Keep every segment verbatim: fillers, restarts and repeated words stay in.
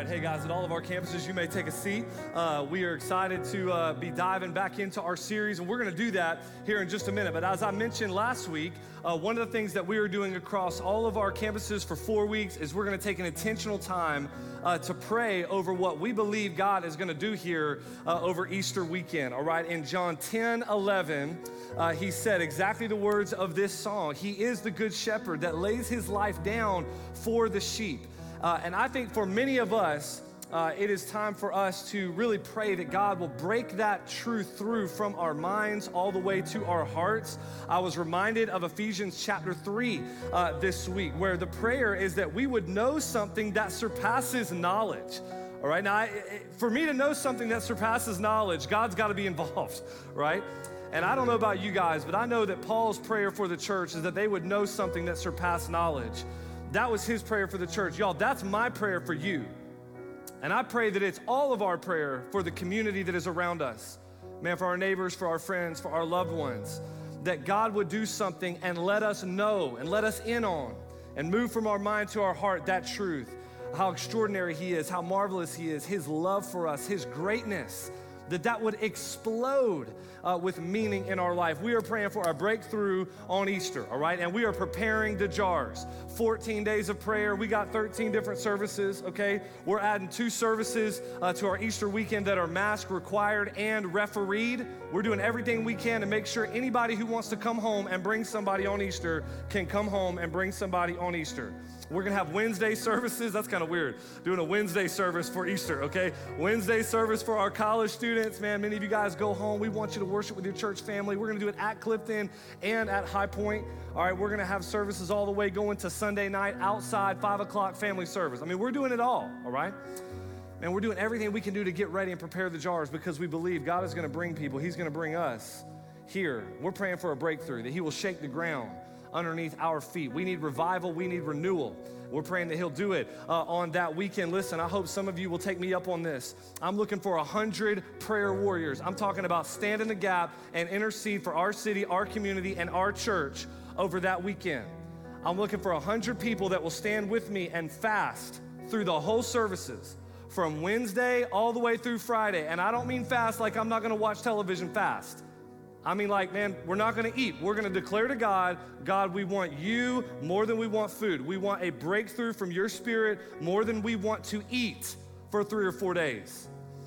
right, hey guys, at all of our campuses, you may take a seat. Uh, we are excited to uh, be diving back into our series, and we're going to do that here in just a minute. But as I mentioned last week, uh, one of the things that we are doing across all of our campuses for four weeks is we're going to take an intentional time uh, to pray over what we believe God is going to do here uh, over Easter weekend, all right? In John ten eleven, uh, he said exactly the words of this song. He is the good shepherd that lays his life down for the sheep. Uh, and I think for many of us, uh, it is time for us to really pray that God will break that truth through from our minds all the way to our hearts. I was reminded of Ephesians chapter three uh, this week, where the prayer is that we would know something that surpasses knowledge. All right, now I, for me to know something that surpasses knowledge, God's got to be involved, right? And I don't know about you guys, but I know that Paul's prayer for the church is that they would know something that surpassed knowledge. That was his prayer for the church. Y'all, that's my prayer for you. And I pray that it's all of our prayer for the community that is around us. Man, for our neighbors, for our friends, for our loved ones, that God would do something and let us know and let us in on and move from our mind to our heart that truth, how extraordinary he is, how marvelous he is, his love for us, his greatness, that that would explode uh, with meaning in our life. We are praying for a breakthrough on Easter, all right? And we are preparing the jars. fourteen days of prayer. We got thirteen different services, okay? We're adding two services uh, to our Easter weekend that are mask required and refereed. We're doing everything we can to make sure anybody who wants to come home and bring somebody on Easter can come home and bring somebody on Easter. We're gonna have Wednesday services. That's kind of weird, doing a Wednesday service for Easter, okay? Wednesday service for our college students. Man, many of you guys go home. We want you to worship with your church family. We're gonna do it at Clifton and at High Point. All right, we're gonna have services all the way going to Sunday night outside, five o'clock family service. I mean, we're doing it all, all right? And we're doing everything we can do to get ready and prepare the jars because we believe God is gonna bring people. He's gonna bring us here. We're praying for a breakthrough, that he will shake the ground underneath our feet. We need revival, we need renewal. We're praying that he'll do it uh, on that weekend. Listen, I hope some of you will take me up on this. I'm looking for a hundred prayer warriors. I'm talking about stand in the gap and intercede for our city, our community, and our church over that weekend. I'm looking for a hundred people that will stand with me and fast through the whole services from Wednesday all the way through Friday. And I don't mean fast like I'm not gonna watch television fast. I mean, like, man, we're not gonna eat. We're gonna declare to God, God, we want you more than we want food. We want a breakthrough from your spirit more than we want to eat for three or four days.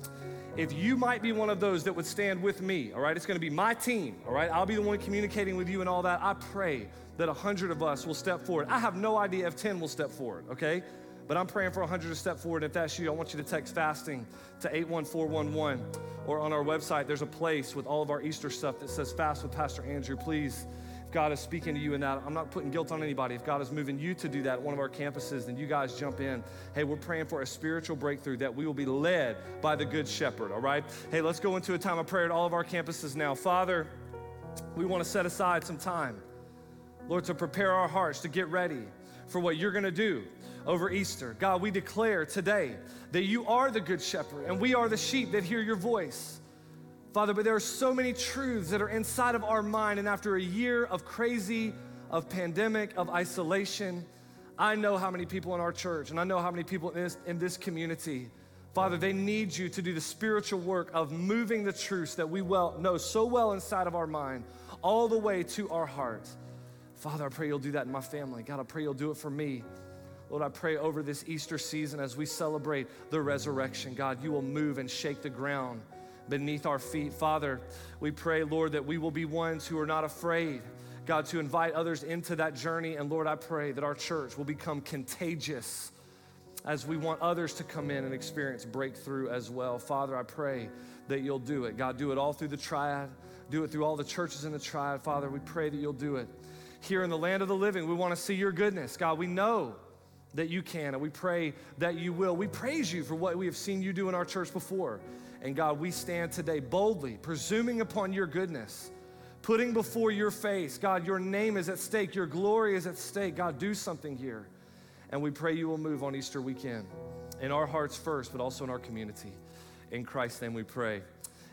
If you might be one of those that would stand with me, all right, it's gonna be my team, all right? I'll be the one communicating with you and all that. I pray that a hundred of us will step forward. I have no idea if ten will step forward, okay? But I'm praying for a hundred to step forward. If that's you, I want you to text fasting to eight one four one one. Or on our website, there's a place with all of our Easter stuff that says Fast with Pastor Andrew. Please, if God is speaking to you in that, I'm not putting guilt on anybody. If God is moving you to do that at one of our campuses, then you guys jump in. Hey, we're praying for a spiritual breakthrough that we will be led by the Good Shepherd, all right? Hey, let's go into a time of prayer at all of our campuses now. Father, we want to set aside some time, Lord, to prepare our hearts, to get ready for what you're gonna do over Easter. God, we declare today that you are the good shepherd and we are the sheep that hear your voice. Father, but there are so many truths that are inside of our mind, and after a year of crazy, of pandemic, of isolation, I know how many people in our church and I know how many people in this, in this community, Father, they need you to do the spiritual work of moving the truths that we well know so well inside of our mind all the way to our heart. Father, I pray you'll do that in my family. God, I pray you'll do it for me. Lord, I pray over this Easter season as we celebrate the resurrection, God, you will move and shake the ground beneath our feet. Father, we pray, Lord, that we will be ones who are not afraid, God, to invite others into that journey. And Lord, I pray that our church will become contagious as we want others to come in and experience breakthrough as well. Father, I pray that you'll do it. God, do it all through the Triad. Do it through all the churches in the Triad. Father, we pray that you'll do it. Here in the land of the living, we want to see your goodness. God, we know that you can, and we pray that you will. We praise you for what we have seen you do in our church before. And God, we stand today boldly, presuming upon your goodness, putting before your face, God, your name is at stake, your glory is at stake. God, do something here. And we pray you will move on Easter weekend in our hearts first, but also in our community. In Christ's name we pray.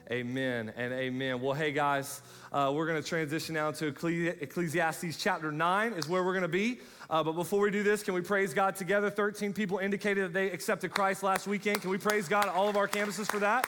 Amen and amen. Well, hey guys, uh, we're going to transition now to Ecclesiastes chapter nine is where we're going to be. Uh, but before we do this, can we praise God together? thirteen people indicated that they accepted Christ last weekend. Can we praise God at all of our campuses for that?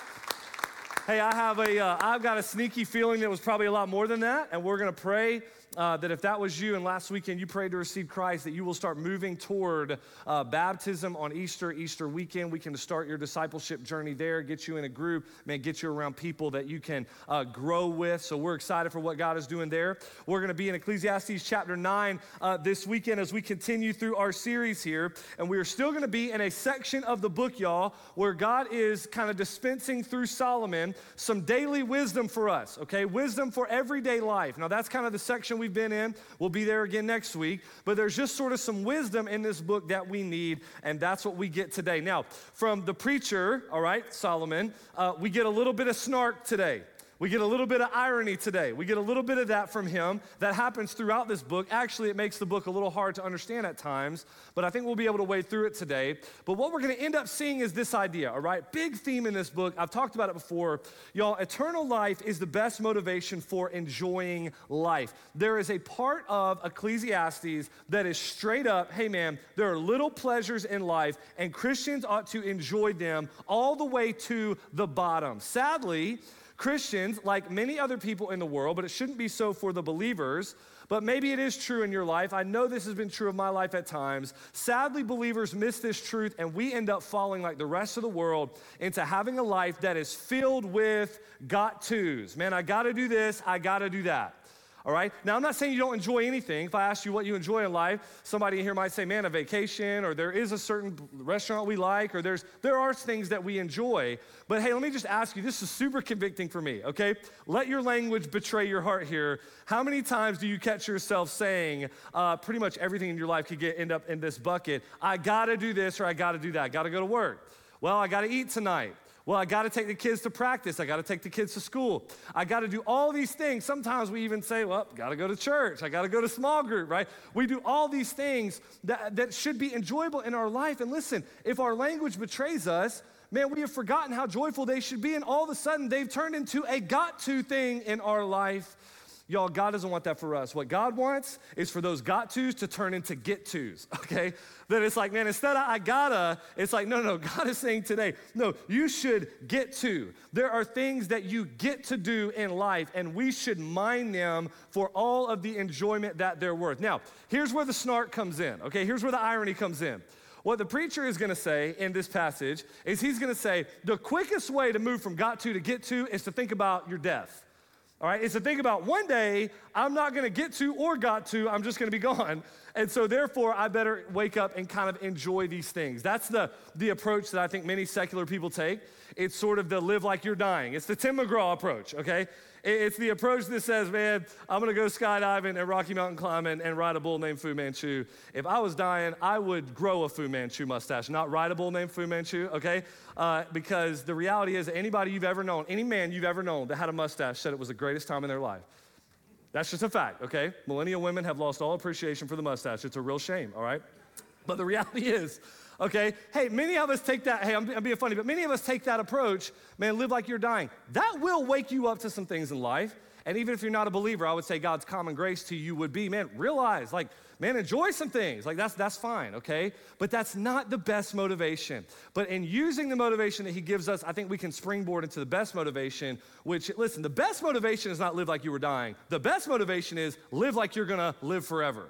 Hey, I have a, uh, I've got a sneaky feeling that it was probably a lot more than that, and we're going to pray uh, that if that was you and last weekend you prayed to receive Christ, that you will start moving toward uh, baptism on Easter, Easter weekend. We can start your discipleship journey there, get you in a group, man, get you around people that you can uh, grow with. So we're excited for what God is doing there. We're going to be in Ecclesiastes chapter nine uh, this weekend as we continue through our series here, and we are still going to be in a section of the book, y'all, where God is kind of dispensing through Solomon some daily wisdom for us, okay? Wisdom for everyday life. Now, that's kind of the section we've been in. We'll be there again next week. But there's just sort of some wisdom in this book that we need, and that's what we get today. Now, from the preacher, all right, Solomon, uh, we get a little bit of snark today. We get a little bit of irony today. We get a little bit of that from him that happens throughout this book. Actually, it makes the book a little hard to understand at times, but I think we'll be able to wade through it today. But what we're going to end up seeing is this idea, all right? Big theme in this book. I've talked about it before. Y'all, eternal life is the best motivation for enjoying life. There is a part of Ecclesiastes that is straight up, hey man, there are little pleasures in life, and Christians ought to enjoy them all the way to the bottom. Sadly, Christians, like many other people in the world, but it shouldn't be so for the believers, but maybe it is true in your life. I know this has been true of my life at times. Sadly, believers miss this truth, and we end up falling like the rest of the world into having a life that is filled with got-tos. Man, I gotta do this, I gotta do that. All right? Now, I'm not saying you don't enjoy anything. If I ask you what you enjoy in life, somebody in here might say, man, a vacation, or there is a certain restaurant we like, or there's there are things that we enjoy. But hey, let me just ask you, this is super convicting for me, okay? Let your language betray your heart here. How many times do you catch yourself saying, uh, pretty much everything in your life could get end up in this bucket, I gotta do this, or I gotta do that, I gotta go to work. Well, I gotta eat tonight. Well, I got to take the kids to practice. I got to take the kids to school. I got to do all these things. Sometimes we even say, well, got to go to church. I got to go to small group, right? We do all these things that, that should be enjoyable in our life. And listen, if our language betrays us, man, we have forgotten how joyful they should be. And all of a sudden, they've turned into a got-to thing in our life. Y'all, God doesn't want that for us. What God wants is for those got-tos to turn into get-tos, okay? That it's like, man, instead of I gotta, it's like, no, no, God is saying today, no, you should get to. There are things that you get to do in life, and we should mine them for all of the enjoyment that they're worth. Now, here's where the snark comes in, okay? Here's where the irony comes in. What the preacher is gonna say in this passage is he's gonna say, the quickest way to move from got to to get to is to think about your death. All right, it's to think about one day, I'm not gonna get to or got to, I'm just gonna be gone. And so therefore, I better wake up and kind of enjoy these things. That's the, the approach that I think many secular people take. It's sort of the live like you're dying. It's the Tim McGraw approach, okay? It's the approach that says, man, I'm gonna go skydiving and Rocky Mountain climbing and ride a bull named Fu Manchu. If I was dying, I would grow a Fu Manchu mustache, not ride a bull named Fu Manchu, okay? Uh, because the reality is that anybody you've ever known, any man you've ever known that had a mustache said it was the greatest time in their life. That's just a fact, okay? Millennial women have lost all appreciation for the mustache. It's a real shame, all right? But the reality is, okay, hey, many of us take that, hey, I'm, I'm being funny, but many of us take that approach, man, live like you're dying. That will wake you up to some things in life. And even if you're not a believer, I would say God's common grace to you would be, man, realize, like, man, enjoy some things. Like, that's that's fine, okay? But that's not the best motivation. But in using the motivation that he gives us, I think we can springboard into the best motivation, which, listen, the best motivation is not live like you were dying. The best motivation is live like you're gonna live forever.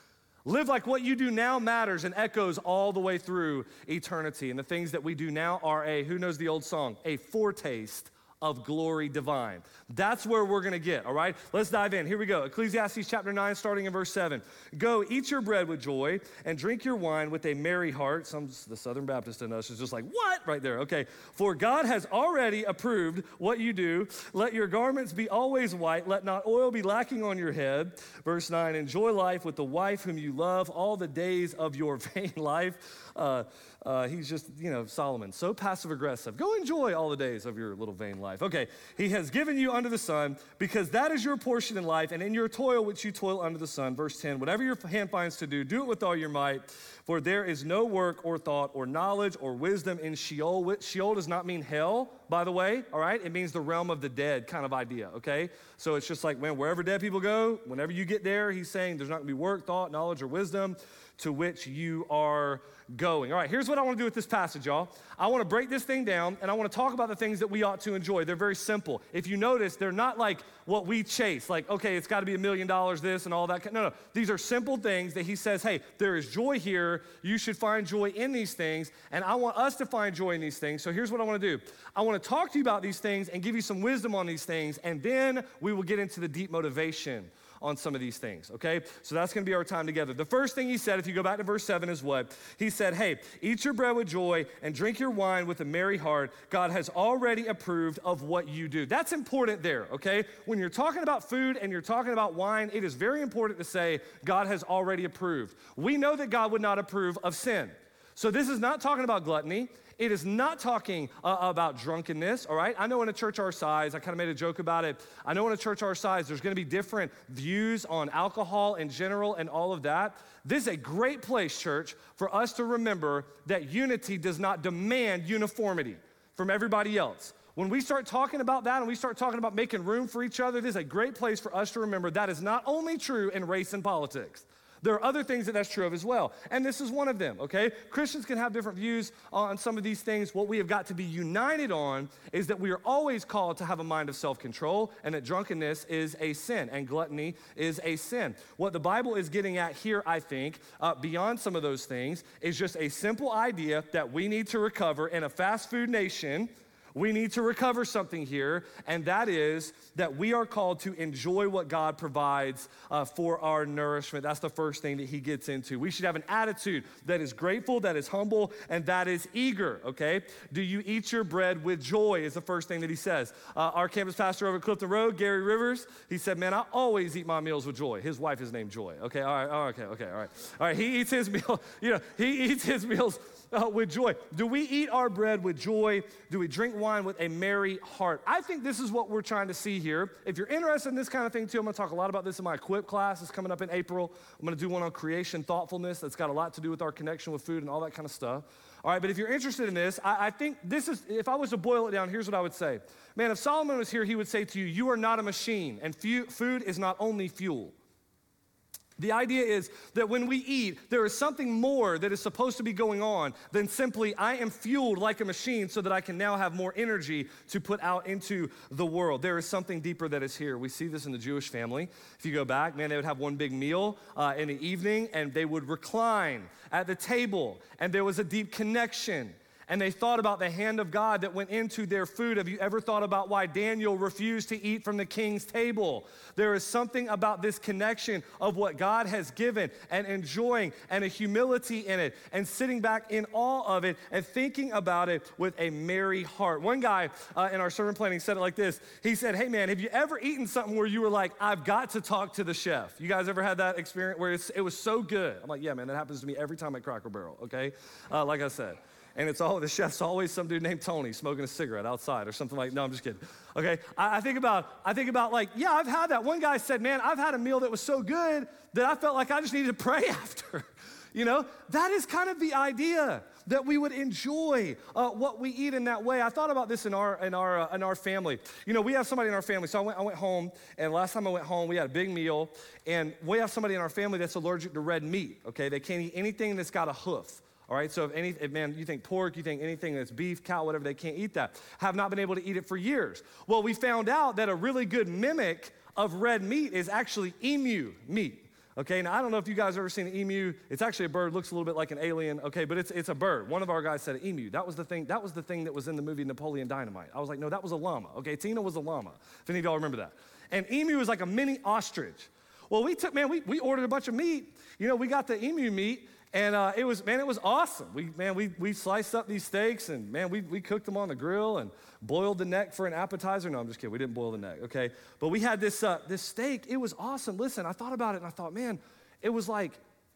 Live like what you do now matters and echoes all the way through eternity. And the things that we do now are a, who knows the old song, a foretaste of glory divine. That's where we're gonna get, all right? Let's dive in. Here we go. Ecclesiastes chapter nine, starting in verse seven. Go, eat your bread with joy and drink your wine with a merry heart. Some, the Southern Baptist in us is just like, what? Right there, okay. For God has already approved what you do. Let your garments be always white. Let not oil be lacking on your head. Verse nine, enjoy life with the wife whom you love all the days of your vain life. Uh, Uh, he's just, you know, Solomon, so passive aggressive. Go enjoy all the days of your little vain life. Okay, he has given you under the sun because that is your portion in life, and in your toil which you toil under the sun. Verse ten, whatever your hand finds to do, do it with all your might, for there is no work or thought or knowledge or wisdom in Sheol. Sheol does not mean hell, by the way, all right? It means the realm of the dead kind of idea, okay? So it's just like, man, wherever dead people go, whenever you get there, he's saying there's not gonna be work, thought, knowledge, or wisdom to which you are going. All right, here's what I want to do with this passage, y'all. I want to break this thing down, and I want to talk about the things that we ought to enjoy. They're very simple. If you notice, they're not like what we chase, like, okay, it's got to be a million dollars, this and all that. No, no, these are simple things that he says, hey, there is joy here. You should find joy in these things, and I want us to find joy in these things. So here's what I want to do. I want to talk to you about these things and give you some wisdom on these things, and then we will get into the deep motivation on some of these things, okay? So that's gonna be our time together. The first thing he said, if you go back to verse seven, is what? He said, hey, eat your bread with joy and drink your wine with a merry heart. God has already approved of what you do. That's important there, okay? When you're talking about food and you're talking about wine, it is very important to say God has already approved. We know that God would not approve of sin. So this is not talking about gluttony. It is not talking uh, about drunkenness, all right? I know in a church our size, I kind of made a joke about it. I know in a church our size, there's gonna be different views on alcohol in general and all of that. This is a great place, church, for us to remember that unity does not demand uniformity from everybody else. When we start talking about that and we start talking about making room for each other, this is a great place for us to remember that is not only true in race and politics. There are other things that that's true of as well, and this is one of them, okay? Christians can have different views on some of these things. What we have got to be united on is that we are always called to have a mind of self-control, and that drunkenness is a sin, and gluttony is a sin. What the Bible is getting at here, I think, uh, beyond some of those things, is just a simple idea that we need to recover in a fast food nation. We need to recover something here, and that is that we are called to enjoy what God provides uh, for our nourishment. That's the first thing that he gets into. We should have an attitude that is grateful, that is humble, and that is eager, okay? Do you eat your bread with joy is the first thing that he says. Uh, our campus pastor over at Clifton Road, Gary Rivers, he said, man, I always eat my meals with joy. His wife is named Joy, okay? All right, oh, okay, okay, all right. All right, he eats his meal, you know, he eats his meals Uh, with joy. Do we eat our bread with joy? Do we drink wine with a merry heart? I think this is what we're trying to see here. If you're interested in this kind of thing too, I'm gonna talk a lot about this in my Equip class. It's coming up in April. I'm gonna do one on creation thoughtfulness that's got a lot to do with our connection with food and all that kind of stuff. All right, but if you're interested in this, I, I think this is, if I was to boil it down, here's what I would say. Man, if Solomon was here, he would say to you, you are not a machine, and fu- food is not only fuel. The idea is that when we eat, there is something more that is supposed to be going on than simply, I am fueled like a machine so that I can now have more energy to put out into the world. There is something deeper that is here. We see this in the Jewish family. If you go back, man, they would have one big meal uh, in the evening, and they would recline at the table, and there was a deep connection. And they thought about the hand of God that went into their food. Have you ever thought about why Daniel refused to eat from the king's table? There is something about this connection of what God has given and enjoying, and a humility in it, and sitting back in awe of it and thinking about it with a merry heart. One guy uh, in our sermon planning said it like this. He said, hey man, have you ever eaten something where you were like, I've got to talk to the chef? You guys ever had that experience where it's, it was so good? I'm like, yeah man, that happens to me every time at Cracker Barrel, okay? Uh, like I said. And it's all, the chef's always some dude named Tony smoking a cigarette outside or something like, no, I'm just kidding. Okay, I, I think about, I think about like, yeah, I've had that. One guy said, man, I've had a meal that was so good that I felt like I just needed to pray after. You know, that is kind of the idea, that we would enjoy uh, what we eat in that way. I thought about this in our in our uh, in our family. You know, we have somebody in our family. So I went I went home, and last time I went home, we had a big meal, and we have somebody in our family that's allergic to red meat. Okay, they can't eat anything that's got a hoof. All right, so if any, if, man, you think pork, you think anything that's beef, cow, whatever, they can't eat that. Have not been able to eat it for years. Well, we found out that a really good mimic of red meat is actually emu meat. Okay, now I don't know if you guys have ever seen an emu. It's actually a bird, looks a little bit like an alien, okay, but it's it's a bird. One of our guys said an emu. That was the thing, that was the thing that was in the movie Napoleon Dynamite. I was like, no, that was a llama. Okay, Tina was a llama, if any of y'all remember that. And emu is like a mini ostrich. Well, we took, man, we, we ordered a bunch of meat. You know, we got the emu meat, and uh, it was, man, it was awesome. We, man, we we sliced up these steaks, and man, we we cooked them on the grill and boiled the neck for an appetizer. No, I'm just kidding. We didn't boil the neck, okay? But we had this uh, this steak. It was awesome. Listen, I thought about it, and I thought, man, it was like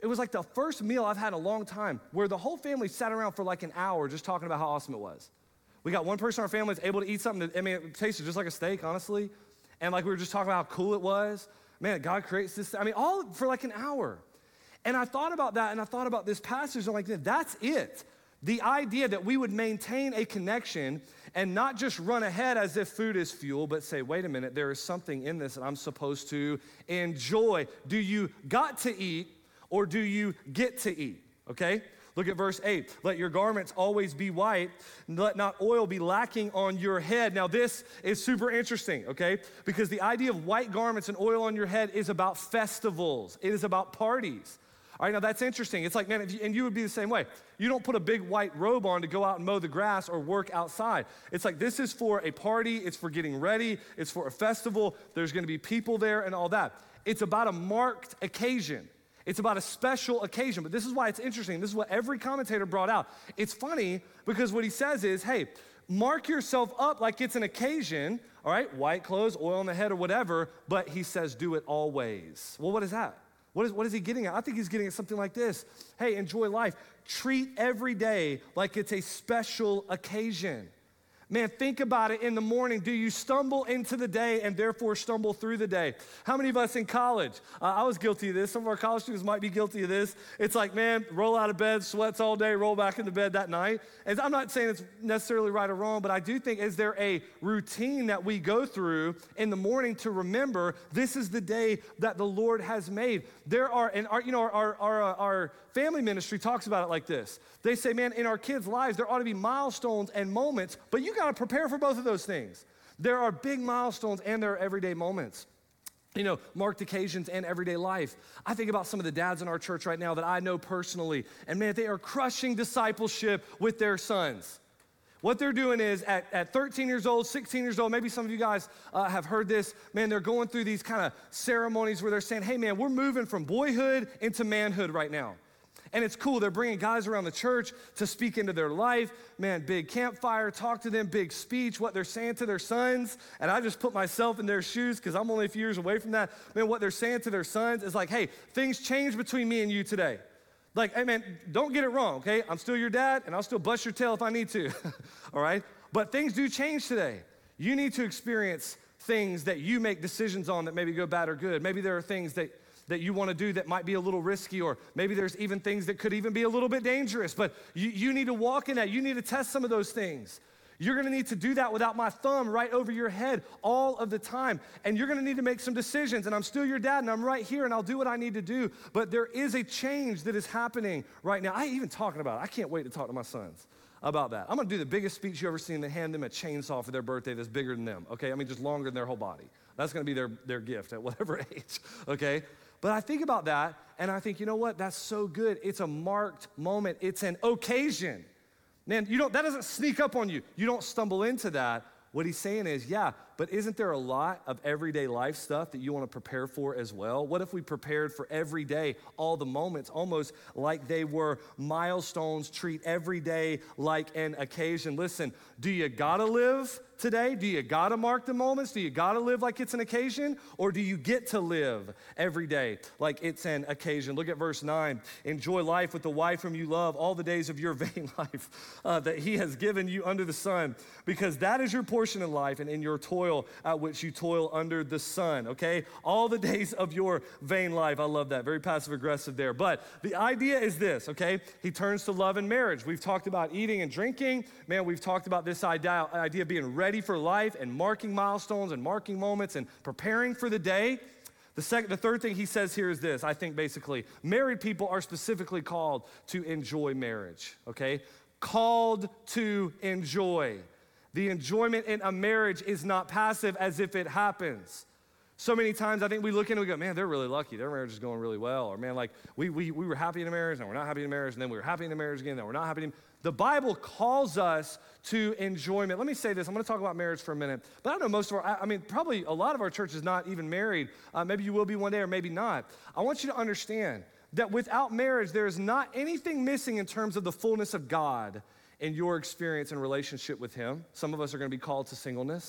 it was like the first meal I've had in a long time where the whole family sat around for like an hour just talking about how awesome it was. We got one person in our family that's able to eat something that, I mean, it tasted just like a steak, honestly. And like we were just talking about how cool it was. Man, God creates this, I mean, all for like an hour. And I thought about that and I thought about this passage and I'm like, that's it. The idea that we would maintain a connection and not just run ahead as if food is fuel, but say, wait a minute, there is something in this that I'm supposed to enjoy. Do you got to eat or do you get to eat? Okay? Look at verse eight. Let your garments always be white, and let not oil be lacking on your head. Now this is super interesting, okay? Because the idea of white garments and oil on your head is about festivals. It is about parties. All right, now that's interesting. It's like, man, if you, and you would be the same way. You don't put a big white robe on to go out and mow the grass or work outside. It's like this is for a party. It's for getting ready. It's for a festival. There's going to be people there and all that. It's about a marked occasion. It's about a special occasion. But this is why it's interesting. This is what every commentator brought out. It's funny because what he says is, hey, mark yourself up like it's an occasion, all right, white clothes, oil on the head or whatever, but he says do it always. Well, what is that? What is, what is he getting at? I think he's getting at something like this. Hey, enjoy life. Treat every day like it's a special occasion. Man, think about it in the morning. Do you stumble into the day and therefore stumble through the day? How many of us in college? Uh, I was guilty of this. Some of our college students might be guilty of this. It's like, man, roll out of bed, sweats all day, roll back into bed that night. And I'm not saying it's necessarily right or wrong, but I do think, is there a routine that we go through in the morning to remember this is the day that the Lord has made? There are, and our, you know, our, our, our, our family ministry talks about it like this. They say, man, in our kids' lives, there ought to be milestones and moments, but you got to prepare for both of those things. There are big milestones and there are everyday moments. You know, marked occasions and everyday life. I think about some of the dads in our church right now that I know personally, and man, they are crushing discipleship with their sons. What they're doing is at, at thirteen years old, sixteen years old, maybe some of you guys uh, have heard this, man, they're going through these kind of ceremonies where they're saying, hey man, we're moving from boyhood into manhood right now. And it's cool, they're bringing guys around the church to speak into their life. Man, big campfire, talk to them, big speech, what they're saying to their sons. And I just put myself in their shoes because I'm only a few years away from that. Man, what they're saying to their sons is like, hey, things change between me and you today. Like, hey man, don't get it wrong, okay? I'm still your dad and I'll still bust your tail if I need to, all right? But things do change today. You need to experience things that you make decisions on that maybe go bad or good. Maybe there are things that that you want to do that might be a little risky, or maybe there's even things that could even be a little bit dangerous, but you, you need to walk in that. You need to test some of those things. You're going to need to do that without my thumb right over your head all of the time, and you're going to need to make some decisions, and I'm still your dad, and I'm right here, and I'll do what I need to do, but there is a change that is happening right now. I ain't even talking about it. I can't wait to talk to my sons about that. I'm going to do the biggest speech you ever seen, and hand them a chainsaw for their birthday that's bigger than them, okay? I mean, just longer than their whole body. That's going to be their, their gift at whatever age, okay? But I think about that, and I think, you know what? That's so good. It's a marked moment. It's an occasion. Man, you don't, that doesn't sneak up on you. You don't stumble into that. What he's saying is, yeah, but isn't there a lot of everyday life stuff that you want to prepare for as well? What if we prepared for every day, all the moments, almost like they were milestones, treat every day like an occasion? Listen, do you gotta live today? Do you gotta mark the moments? Do you gotta live like it's an occasion? Or do you get to live every day like it's an occasion? Look at verse nine. Enjoy life with the wife whom you love all the days of your vain life uh, that he has given you under the sun, because that is your portion in life and in your toil at which you toil under the sun, okay? All the days of your vain life. I love that. Very passive aggressive there. But the idea is this, okay? He turns to love and marriage. We've talked about eating and drinking. Man, we've talked about this idea, idea of being ready for life and marking milestones and marking moments and preparing for the day. The second, the third thing he says here is this, I think basically, married people are specifically called to enjoy marriage, okay? Called to enjoy. The enjoyment in a marriage is not passive as if it happens. So many times I think we look in and we go, man, they're really lucky. Their marriage is going really well. Or man, like we, we, we were happy in a marriage and we're not happy in a marriage, and then we were happy in a marriage again, then we're not happy in. The Bible calls us to enjoyment. Let me say this. I'm going to talk about marriage for a minute. But I know most of our, I mean, probably a lot of our church is not even married. Uh, maybe you will be one day or maybe not. I want you to understand that without marriage, there is not anything missing in terms of the fullness of God in your experience and relationship with him. Some of us are going to be called to singleness.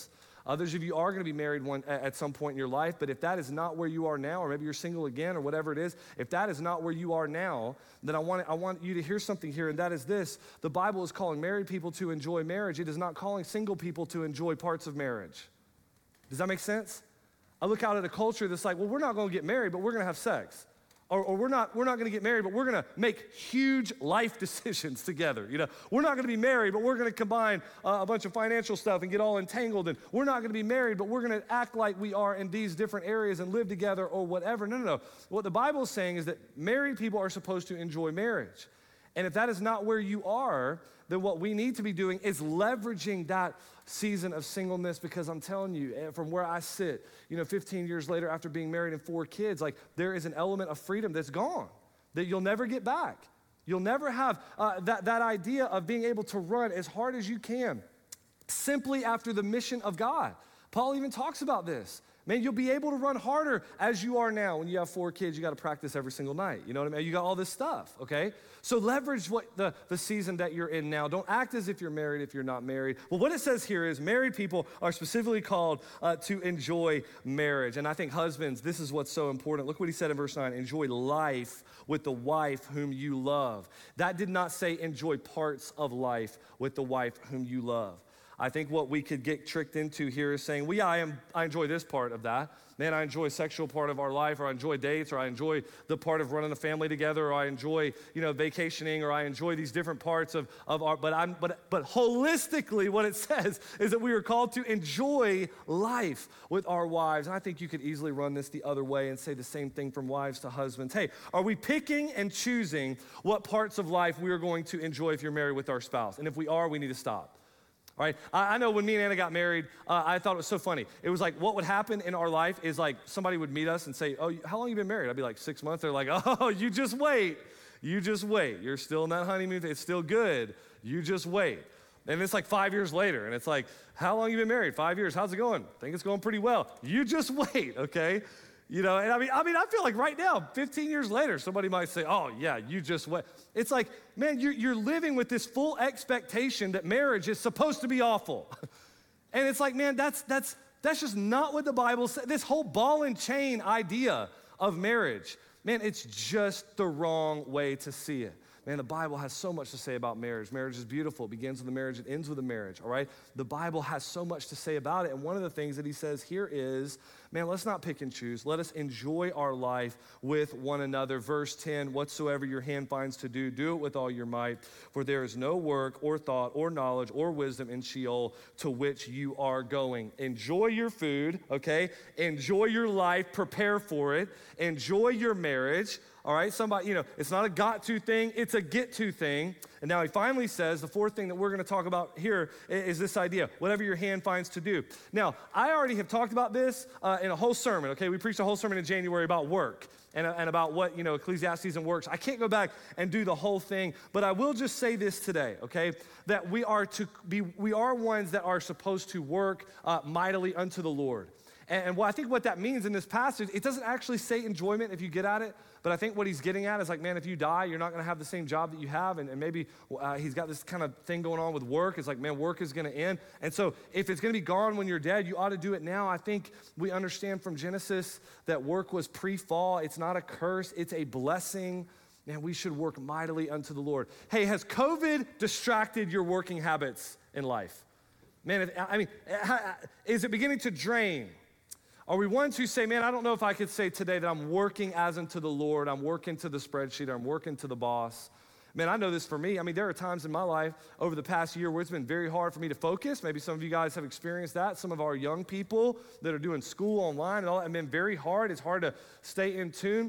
Others of you are gonna be married one, at some point in your life, but if that is not where you are now, or maybe you're single again, or whatever it is, if that is not where you are now, then I want, I want you to hear something here, and that is this. The Bible is calling married people to enjoy marriage. It is not calling single people to enjoy parts of marriage. Does that make sense? I look out at a culture that's like, well, we're not gonna get married, but we're gonna have sex. Or, or we're not, we're not gonna get married, but we're gonna make huge life decisions together. You know, we're not gonna be married, but we're gonna combine uh, a bunch of financial stuff and get all entangled. And we're not gonna be married, but we're gonna act like we are in these different areas and live together or whatever. No, no, no. What the Bible is saying is that married people are supposed to enjoy marriage. And if that is not where you are, then what we need to be doing is leveraging that season of singleness, because I'm telling you, from where I sit, you know, fifteen years later after being married and four kids, like there is an element of freedom that's gone, that you'll never get back. You'll never have uh, that, that idea of being able to run as hard as you can simply after the mission of God. Paul even talks about this. Man, you'll be able to run harder as you are now. When you have four kids, you got to practice every single night. You know what I mean? You got all this stuff, okay? So leverage what the, the season that you're in now. Don't act as if you're married if you're not married. Well, what it says here is married people are specifically called uh, to enjoy marriage. And I think husbands, this is what's so important. Look what he said in verse nine. Enjoy life with the wife whom you love. That did not say enjoy parts of life with the wife whom you love. I think what we could get tricked into here is saying, well, yeah, I, am, I enjoy this part of that. Man, I enjoy sexual part of our life, or I enjoy dates, or I enjoy the part of running a family together, or I enjoy, you know, vacationing, or I enjoy these different parts of, of our, but I'm, but, but holistically what it says is that we are called to enjoy life with our wives. And I think you could easily run this the other way and say the same thing from wives to husbands. Hey, are we picking and choosing what parts of life we are going to enjoy if you're married with our spouse? And if we are, we need to stop. All right, I, I know when me and Anna got married, uh, I thought it was so funny. It was like what would happen in our life is like somebody would meet us and say, oh, how long have you been married? I'd be like, six months. They're like, oh, you just wait. You just wait. You're still in that honeymoon. It's still good. You just wait. And it's like five years later, and it's like, how long have you been married? Five years. How's it going? I think it's going pretty well. You just wait, okay? You know, and I mean, I mean, I feel like right now, fifteen years later, somebody might say, oh, yeah, you just wait. It's like, man, you're, you're living with this full expectation that marriage is supposed to be awful. And it's like, man, that's, that's, that's just not what the Bible says. This whole ball and chain idea of marriage, man, it's just the wrong way to see it. Man, the Bible has so much to say about marriage. Marriage is beautiful. It begins with a marriage. It ends with a marriage, all right? The Bible has so much to say about it. And one of the things that he says here is, man, let's not pick and choose. Let us enjoy our life with one another. Verse ten, whatsoever your hand finds to do, do it with all your might. For there is no work or thought or knowledge or wisdom in Sheol to which you are going. Enjoy your food, okay? Enjoy your life. Prepare for it. Enjoy your marriage. All right, somebody, you know, it's not a got-to thing, it's a get-to thing. And now he finally says, the fourth thing that we're gonna talk about here is this idea, whatever your hand finds to do. Now, I already have talked about this uh, in a whole sermon, okay? We preached a whole sermon in January about work and, and about what, you know, Ecclesiastes and works. I can't go back and do the whole thing, but I will just say this today, okay? That we are to be, we are ones that are supposed to work uh, mightily unto the Lord. And, and what I think what that means in this passage, it doesn't actually say enjoyment if you get at it, but I think what he's getting at is like, man, if you die, you're not gonna have the same job that you have, and, and maybe uh, he's got this kind of thing going on with work. It's like, man, work is gonna end. And so if it's gonna be gone when you're dead, you ought to do it now. I think we understand from Genesis that work was pre-fall. It's not a curse, it's a blessing. Man, we should work mightily unto the Lord. Hey, has COVID distracted your working habits in life? Man, I mean, is it beginning to drain? Are we ones who say, man, I don't know if I could say today that I'm working as unto the Lord, I'm working to the spreadsheet, or I'm working to the boss. Man, I know this for me. I mean, there are times in my life over the past year where it's been very hard for me to focus. Maybe some of you guys have experienced that. Some of our young people that are doing school online and all that have been very hard. It's hard to stay in tune.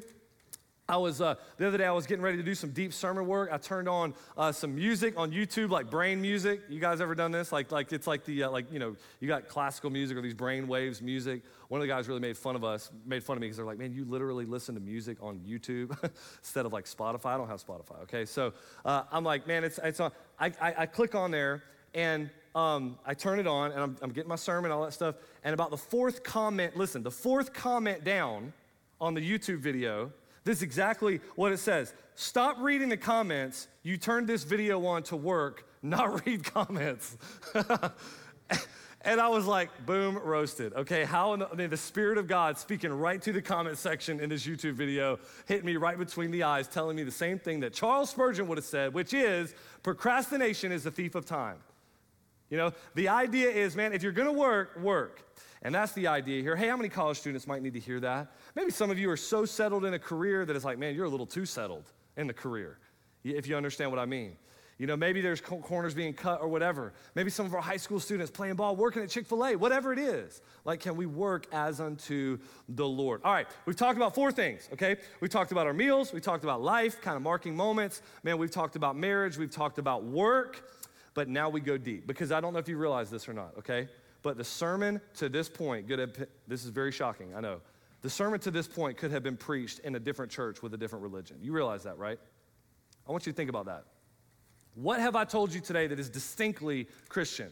I was, uh, the other day I was getting ready to do some deep sermon work. I turned on uh, some music on YouTube, like brain music. You guys ever done this? Like, like it's like the, uh, like, you know, you got classical music or these brain waves music. One of the guys really made fun of us, made fun of me because they're like, man, you literally listen to music on YouTube instead of like Spotify. I don't have Spotify, okay? So uh, I'm like, man, it's, it's on. I, I, I click on there and um, I turn it on and I'm, I'm getting my sermon, all that stuff. And about the fourth comment, listen, the fourth comment down on the YouTube video, this is exactly what it says. Stop reading the comments. You turned this video on to work, not read comments. And I was like, boom, roasted. Okay, how in the, I mean, the Spirit of God speaking right to the comment section in this YouTube video, hit me right between the eyes, telling me the same thing that Charles Spurgeon would have said, which is procrastination is the thief of time. You know, the idea is, man, if you're gonna work, work. And that's the idea here. Hey, how many college students might need to hear that? Maybe some of you are so settled in a career that it's like, man, you're a little too settled in the career, if you understand what I mean. You know, maybe there's corners being cut or whatever. Maybe some of our high school students playing ball, working at Chick-fil-A, whatever it is. Like, can we work as unto the Lord? All right, we've talked about four things, okay? We talked about our meals. We talked about life, kind of marking moments. Man, we've talked about marriage. We've talked about work. But now we go deep, because I don't know if you realize this or not, okay? But the sermon to this point, good, this is very shocking, I know. The sermon to this point could have been preached in a different church with a different religion. You realize that, right? I want you to think about that. What have I told you today that is distinctly Christian?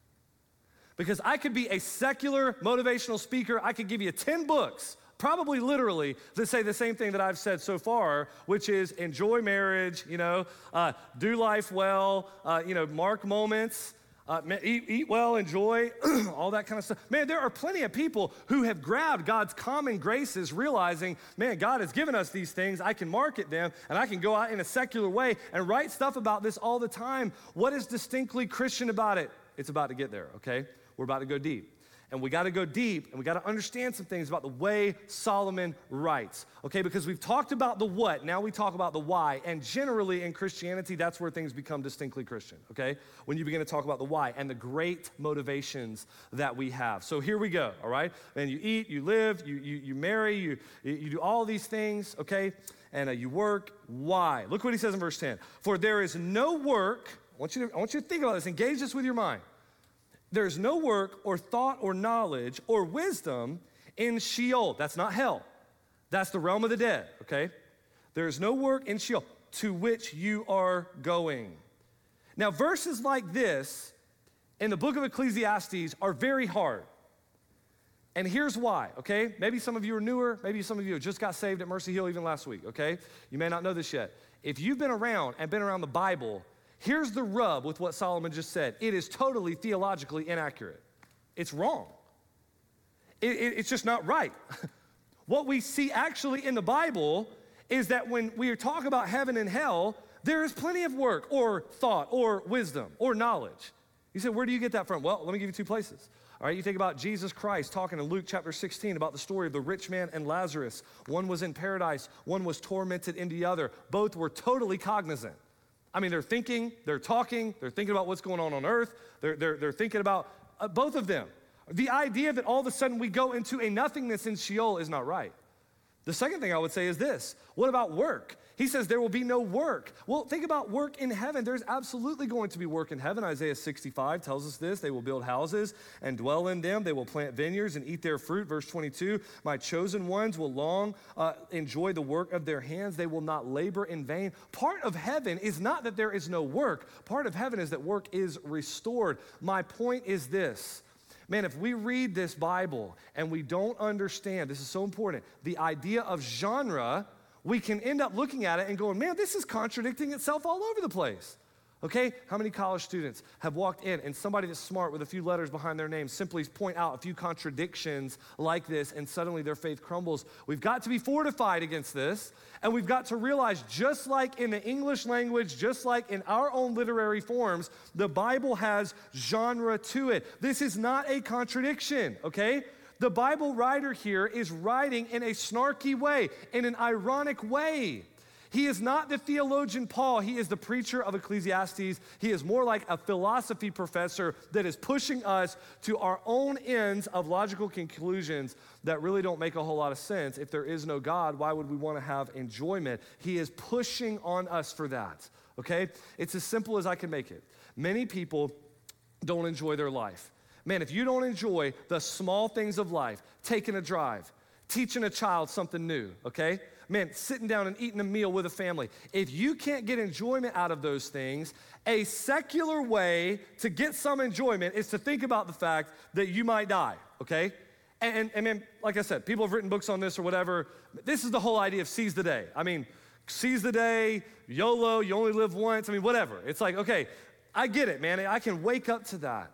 Because I could be a secular motivational speaker. I could give you ten books, probably literally, that say the same thing that I've said so far, which is enjoy marriage, you know, uh, do life well, uh, you know, mark moments, uh, eat, eat well, enjoy, all that kind of stuff. Man, there are plenty of people who have grabbed God's common graces, realizing, man, God has given us these things. I can market them, and I can go out in a secular way and write stuff about this all the time. What is distinctly Christian about it? It's about to get there, okay? We're about to go deep. And we got to go deep, and we got to understand some things about the way Solomon writes, okay? Because we've talked about the what, now we talk about the why. And generally in Christianity, that's where things become distinctly Christian, okay? When you begin to talk about the why and the great motivations that we have. So here we go, all right? And you eat, you live, you you, you marry, you, you do all these things, okay? And uh, you work. Why? Look what he says in verse ten. For there is no work, I want you to, I want you to think about this, engage this with your mind. There's no work or thought or knowledge or wisdom in Sheol. That's not hell. That's the realm of the dead, okay? There's no work in Sheol to which you are going. Now, verses like this in the book of Ecclesiastes are very hard. And here's why, okay? Maybe some of you are newer. Maybe some of you just got saved at Mercy Hill even last week, okay? You may not know this yet. If you've been around and been around the Bible, here's the rub with what Solomon just said. It is totally theologically inaccurate. It's wrong. It, it, it's just not right. What we see actually in the Bible is that when we talk about heaven and hell, there is plenty of work or thought or wisdom or knowledge. You say, where do you get that from? Well, let me give you two places. All right, you think about Jesus Christ talking in Luke chapter sixteen about the story of the rich man and Lazarus. One was in paradise, one was tormented in the other. Both were totally cognizant. I mean, they're thinking, they're talking, they're thinking about what's going on on earth. They're, they're, they're thinking about uh, both of them. The idea that all of a sudden we go into a nothingness in Sheol is not right. The second thing I would say is this. What about work? He says there will be no work. Well, think about work in heaven. There's absolutely going to be work in heaven. Isaiah sixty-five tells us this. They will build houses and dwell in them. They will plant vineyards and eat their fruit. Verse twenty-two, my chosen ones will long uh, enjoy the work of their hands. They will not labor in vain. Part of heaven is not that there is no work. Part of heaven is that work is restored. My point is this. Man, if we read this Bible and we don't understand, this is so important, the idea of genre, we can end up looking at it and going, man, this is contradicting itself all over the place. Okay? How many college students have walked in and somebody that's smart with a few letters behind their name simply point out a few contradictions like this and suddenly their faith crumbles? We've got to be fortified against this, and we've got to realize, just like in the English language, just like in our own literary forms, the Bible has genre to it. This is not a contradiction, okay? The Bible writer here is writing in a snarky way, in an ironic way. He is not the theologian Paul. He is the preacher of Ecclesiastes. He is more like a philosophy professor that is pushing us to our own ends of logical conclusions that really don't make a whole lot of sense. If there is no God, why would we want to have enjoyment? He is pushing on us for that, okay? It's as simple as I can make it. Many people don't enjoy their life. Man, if you don't enjoy the small things of life, taking a drive, teaching a child something new, okay? Man, sitting down and eating a meal with a family. If you can't get enjoyment out of those things, a secular way to get some enjoyment is to think about the fact that you might die, okay? And, and, and man, like I said, people have written books on this or whatever. This is the whole idea of seize the day. I mean, seize the day, YOLO, you only live once. I mean, whatever. It's like, okay, I get it, man. I can wake up to that.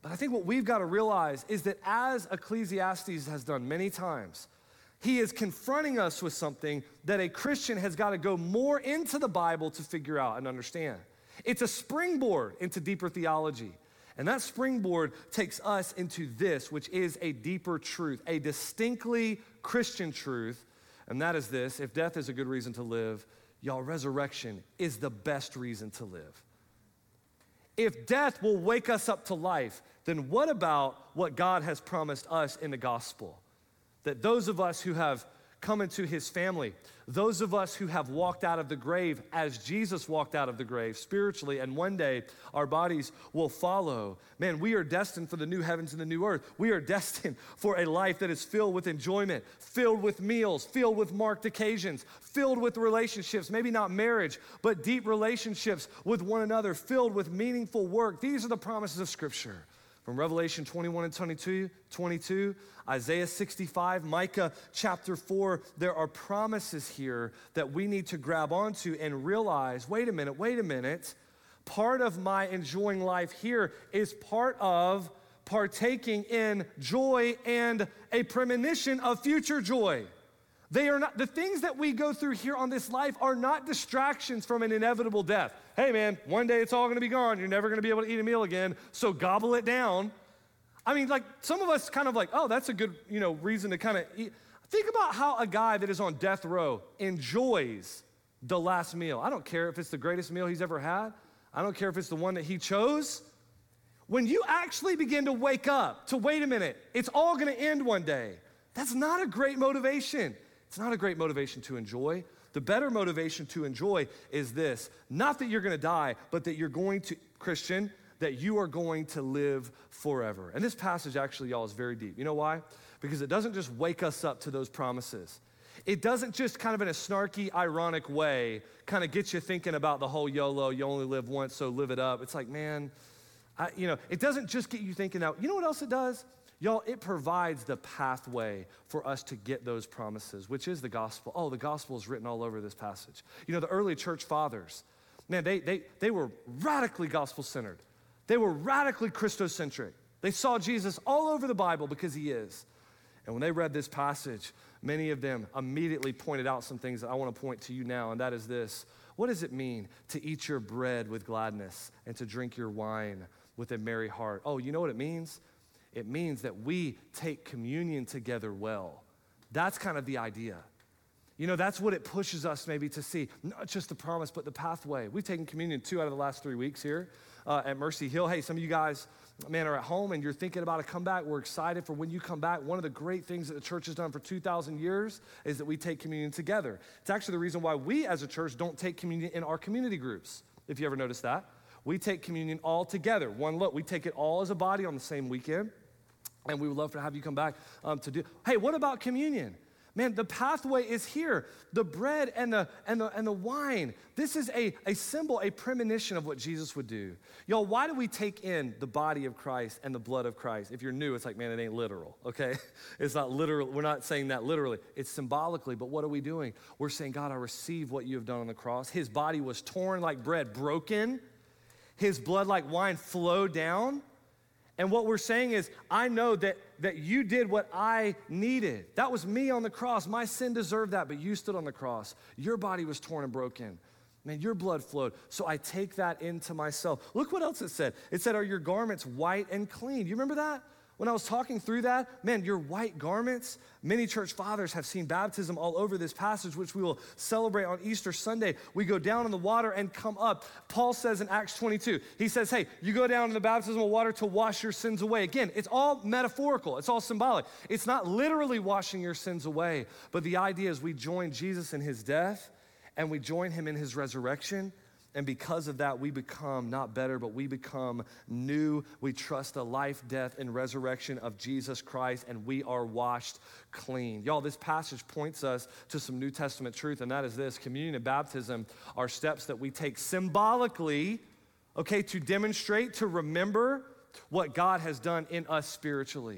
But I think what we've got to realize is that as Ecclesiastes has done many times, he is confronting us with something that a Christian has got to go more into the Bible to figure out and understand. It's a springboard into deeper theology. And that springboard takes us into this, which is a deeper truth, a distinctly Christian truth. And that is this: if death is a good reason to live, y'all, resurrection is the best reason to live. If death will wake us up to life, then what about what God has promised us in the gospel? That those of us who have come into his family, those of us who have walked out of the grave as Jesus walked out of the grave spiritually, and one day our bodies will follow. Man, we are destined for the new heavens and the new earth. We are destined for a life that is filled with enjoyment, filled with meals, filled with marked occasions, filled with relationships, maybe not marriage, but deep relationships with one another, filled with meaningful work. These are the promises of Scripture. From Revelation twenty-one and twenty-two, twenty-two, Isaiah sixty-five, Micah chapter four, there are promises here that we need to grab onto and realize, wait a minute, wait a minute. Part of my enjoying life here is part of partaking in joy and a premonition of future joy. They are not, the things that we go through here on this life are not distractions from an inevitable death. Hey man, one day it's all gonna be gone. You're never gonna be able to eat a meal again, so gobble it down. I mean, like some of us kind of like, oh, that's a good, you know, reason to kind of eat. Think about how a guy that is on death row enjoys the last meal. I don't care if it's the greatest meal he's ever had. I don't care if it's the one that he chose. When you actually begin to wake up to, wait a minute, it's all gonna end one day, that's not a great motivation. It's not a great motivation to enjoy. The better motivation to enjoy is this: not that you're gonna die, but that you're going to, Christian, that you are going to live forever. And this passage actually, y'all, is very deep. You know why? Because it doesn't just wake us up to those promises. It doesn't just kind of in a snarky, ironic way kind of get you thinking about the whole YOLO, you only live once, so live it up. It's like, man, I, you know, it doesn't just get you thinking out. You know what else it does? Y'all, it provides the pathway for us to get those promises, which is the gospel. Oh, the gospel is written all over this passage. You know, the early church fathers, man, they, they, they were radically gospel-centered. They were radically Christocentric. They saw Jesus all over the Bible because he is. And when they read this passage, many of them immediately pointed out some things that I want to point to you now, and that is this: what does it mean to eat your bread with gladness and to drink your wine with a merry heart? Oh, you know what it means? It means that we take communion together well. That's kind of the idea. You know, that's what it pushes us maybe to see, not just the promise, but the pathway. We've taken communion two out of the last three weeks here uh, at Mercy Hill. Hey, some of you guys, man, are at home and you're thinking about a comeback. We're excited for when you come back. One of the great things that the church has done for two thousand years is that we take communion together. It's actually the reason why we as a church don't take communion in our community groups, if you ever noticed that. We take communion all together. One look, we take it all as a body on the same weekend. And we would love to have you come back um, to do. Hey, what about communion? Man, the pathway is here. The bread and the and the and the wine. This is a, a symbol, a premonition of what Jesus would do. Y'all, why do we take in the body of Christ and the blood of Christ? If you're new, it's like, man, it ain't literal, okay? It's not literal. We're not saying that literally. It's symbolically, but what are we doing? We're saying, God, I receive what you have done on the cross. His body was torn like bread, broken. His blood like wine flowed down. And what we're saying is, I know that, that you did what I needed. That was me on the cross. My sin deserved that, but you stood on the cross. Your body was torn and broken. Man, your blood flowed. So I take that into myself. Look what else it said. It said, are your garments white and clean? You remember that? When I was talking through that, man, your white garments, many church fathers have seen baptism all over this passage, which we will celebrate on Easter Sunday. We go down in the water and come up. Paul says in Acts twenty-two, he says, hey, you go down in the baptismal water to wash your sins away. Again, it's all metaphorical. It's all symbolic. It's not literally washing your sins away, but the idea is we join Jesus in his death and we join him in his resurrection. And because of that, we become not better, but we become new. We trust the life, death, and resurrection of Jesus Christ, and we are washed clean. Y'all, this passage points us to some New Testament truth, and that is this: communion and baptism are steps that we take symbolically, okay, to demonstrate, to remember what God has done in us spiritually.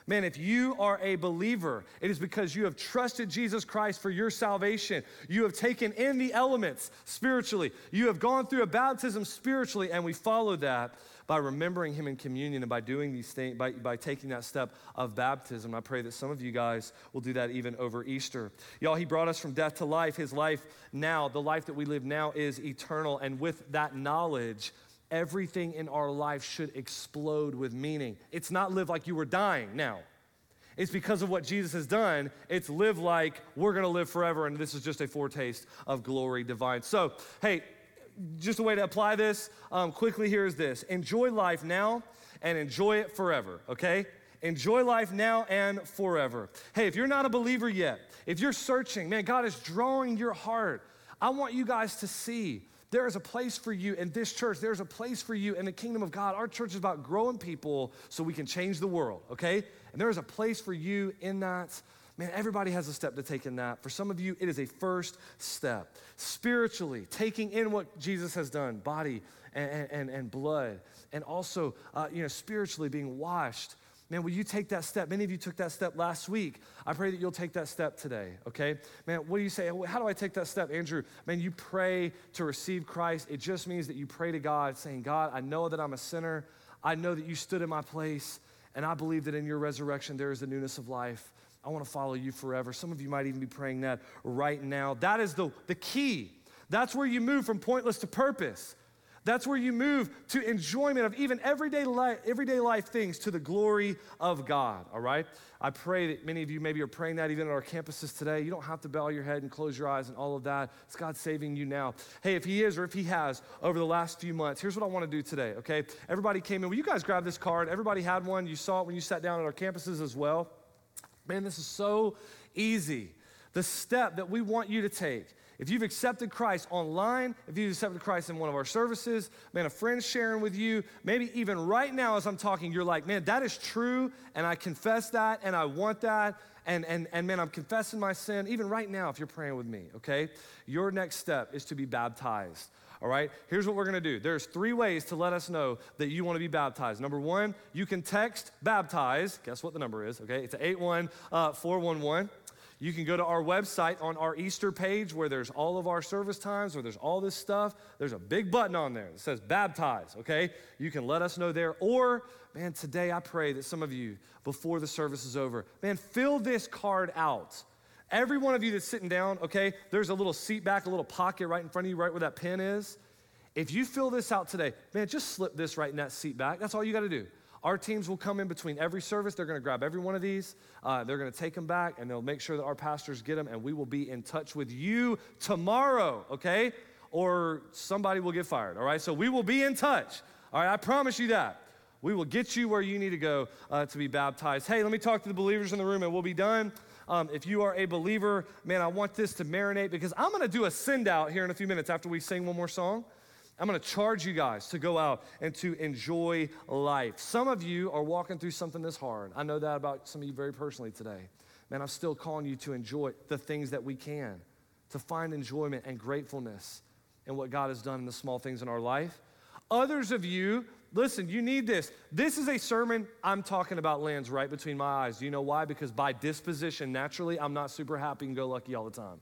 Man, if you are a believer, it is because you have trusted Jesus Christ for your salvation. You have taken in the elements spiritually. You have gone through a baptism spiritually, and we follow that by remembering him in communion and by doing these things, by, by taking that step of baptism. I pray that some of you guys will do that even over Easter. Y'all, he brought us from death to life. His life now, the life that we live now is eternal, and with that knowledge, everything in our life should explode with meaning. It's not live like you were dying now. It's because of what Jesus has done. It's live like we're gonna live forever, and this is just a foretaste of glory divine. So, hey, just a way to apply this um, quickly here is this. Enjoy life now and enjoy it forever, okay? Enjoy life now and forever. Hey, if you're not a believer yet, if you're searching, man, God is drawing your heart. I want you guys to see there is a place for you in this church. There's a place for you in the kingdom of God. Our church is about growing people so we can change the world, okay? And there is a place for you in that. Man, everybody has a step to take in that. For some of you, it is a first step. Spiritually, taking in what Jesus has done, body and, and, and blood, and also, uh, you know, spiritually being washed. Man, will you take that step? Many of you took that step last week. I pray that you'll take that step today, okay? Man, what do you say? How do I take that step, Andrew? Man, you pray to receive Christ. It just means that you pray to God saying, God, I know that I'm a sinner. I know that you stood in my place, and I believe that in your resurrection there is a newness of life. I want to follow you forever. Some of you might even be praying that right now. That is the, the key. That's where you move from pointless to purpose. That's where you move to enjoyment of even everyday life, everyday life things to the glory of God, all right? I pray that many of you maybe are praying that even at our campuses today. You don't have to bow your head and close your eyes and all of that. It's God saving you now. Hey, if he is or if he has over the last few months, here's what I want to do today, okay? Everybody came in. Will you guys grab this card? Everybody had one. You saw it when you sat down at our campuses as well. Man, this is so easy. The step that we want you to take. If you've accepted Christ online, if you've accepted Christ in one of our services, man, a friend's sharing with you, maybe even right now as I'm talking, you're like, man, that is true, and I confess that, and I want that, and, and, and man, I'm confessing my sin. Even right now, if you're praying with me, okay? Your next step is to be baptized. All right, here's what we're gonna do. There's three ways to let us know that you wanna be baptized. Number one, you can text baptize. Guess what the number is, okay? It's eight one four one one. You can go to our website on our Easter page where there's all of our service times, where there's all this stuff. There's a big button on there that says baptize, okay? You can let us know there. Or, man, today I pray that some of you, before the service is over, man, fill this card out. Every one of you that's sitting down, okay, there's a little seat back, a little pocket right in front of you, right where that pen is. If you fill this out today, man, just slip this right in that seat back. That's all you gotta do. Our teams will come in between every service. They're gonna grab every one of these. Uh, they're gonna take them back, and they'll make sure that our pastors get them, and we will be in touch with you tomorrow, okay? Or somebody will get fired, all right? So we will be in touch, all right? I promise you that. We will get you where you need to go uh, to be baptized. Hey, let me talk to the believers in the room, and we'll be done. Um, if you are a believer, man, I want this to marinate because I'm gonna do a send out here in a few minutes after we sing one more song. I'm gonna charge you guys to go out and to enjoy life. Some of you are walking through something that's hard. I know that about some of you very personally today. Man, I'm still calling you to enjoy the things that we can, to find enjoyment and gratefulness in what God has done in the small things in our life. Others of you, listen, you need this. This is a sermon I'm talking about lands right between my eyes. Do you know why? Because by disposition, naturally, I'm not super happy and go lucky all the time.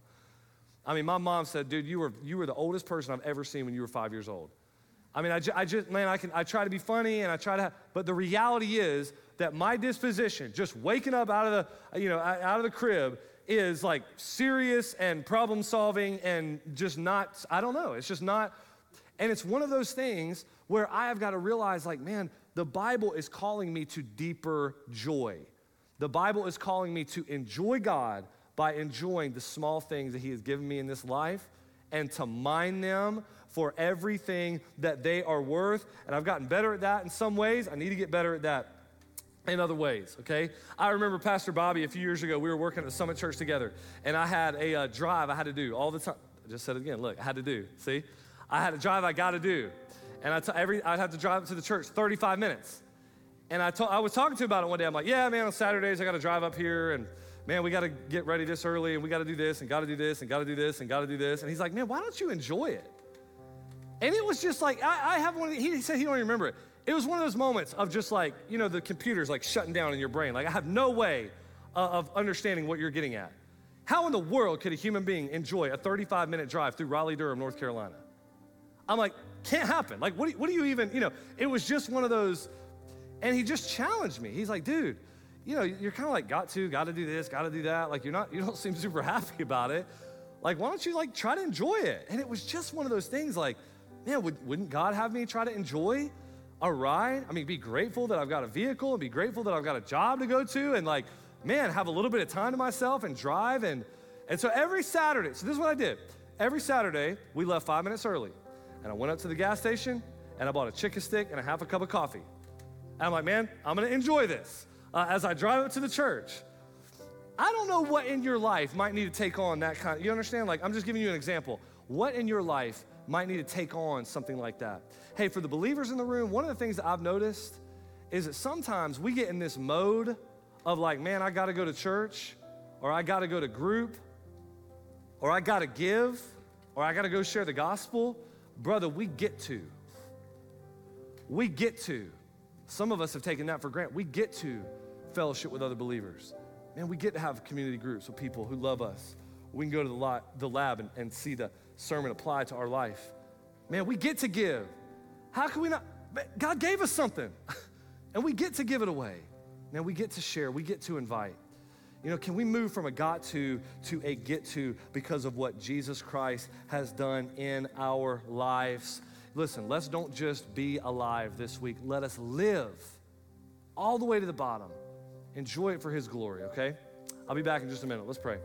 I mean, my mom said, dude, you were you were the oldest person I've ever seen when you were five years old. I mean, I, ju- I just, man, I can I try to be funny and I try to, have, but the reality is that my disposition, just waking up out of the, you know, out of the crib is like serious and problem solving and just not, I don't know, it's just not, and it's one of those things where I have got to realize like, man, the Bible is calling me to deeper joy. The Bible is calling me to enjoy God by enjoying the small things that he has given me in this life and to mine them for everything that they are worth. And I've gotten better at that in some ways. I need to get better at that in other ways, okay? I remember Pastor Bobby a few years ago, we were working at Summit Church together, and I had a uh, drive I had to do all the time. I just said it again, look, I had to do, see? I had a drive I gotta do. And I t- every, I'd have to drive to the church thirty-five minutes. And I, to- I was talking to him about it one day. I'm like, yeah, man, on Saturdays I gotta drive up here, and man, we got to get ready this early, and we got to do this, and got to do this, and got to do this, and got to do this. And he's like, man, why don't you enjoy it? And it was just like, I, I have one of the, he said he don't even remember it. it was one of those moments of just like, you know, the computer's like shutting down in your brain. Like I have no way uh, of understanding what you're getting at. How in the world could a human being enjoy a thirty-five minute drive through Raleigh-Durham, North Carolina? I'm like, can't happen. Like, what do, you, what do you even, you know, it was just one of those, and he just challenged me. He's like, dude, you know, you're kind of like, got to, got to do this, got to do that. Like, you're not, you don't seem super happy about it. Like, why don't you like try to enjoy it? And it was just one of those things like, man, would, wouldn't God have me try to enjoy a ride? I mean, be grateful that I've got a vehicle and be grateful that I've got a job to go to and like, man, have a little bit of time to myself and drive. And, and so every Saturday, so this is what I did. Every Saturday, we left five minutes early. And I went up to the gas station and I bought a chicken stick and a half a cup of coffee. And I'm like, man, I'm gonna enjoy this uh, as I drive up to the church. I don't know what in your life might need to take on that kind of, you understand? Like, I'm just giving you an example. What in your life might need to take on something like that? Hey, for the believers in the room, one of the things that I've noticed is that sometimes we get in this mode of like, man, I gotta go to church, or I gotta go to group, or I gotta give, or I gotta go share the gospel. Brother, we get to. We get to. Some of us have taken that for granted. We get to fellowship with other believers. Man, we get to have community groups with people who love us. We can go to the, lot, the lab and, and see the sermon apply to our life. Man, we get to give. How can we not? God gave us something, and we get to give it away. Man, we get to share. We get to invite. You know, can we move from a got to to a get to because of what Jesus Christ has done in our lives? Listen, let's don't just be alive this week. Let us live all the way to the bottom. Enjoy it for his glory, okay? I'll be back in just a minute. Let's pray.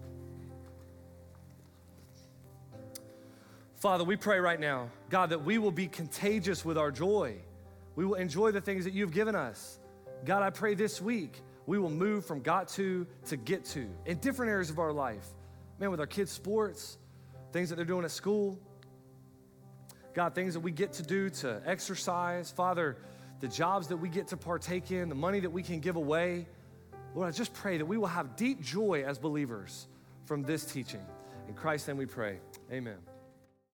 Father, we pray right now, God, that we will be contagious with our joy. We will enjoy the things that you've given us. God, I pray this week we will move from got to to get to in different areas of our life. Man, with our kids' sports, things that they're doing at school. God, things that we get to do to exercise. Father, the jobs that we get to partake in, the money that we can give away. Lord, I just pray that we will have deep joy as believers from this teaching. In Christ's name we pray, amen.